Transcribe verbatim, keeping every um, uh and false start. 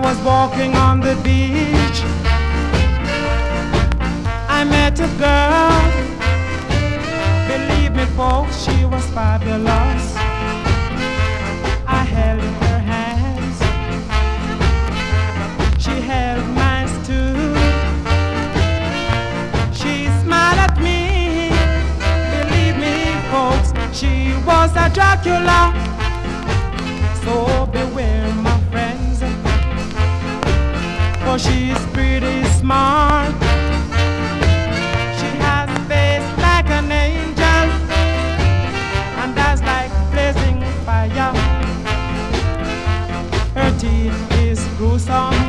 was walking on the beach. I met a girl. Believe me, folks, she was fabulous. I held her hands. She held mine too. She smiled at me. Believe me, folks, she was a Dracula. So beware, my friends, for she's pretty smart. She has a face like an angel and eyes like blazing fire. Her teeth is gruesome.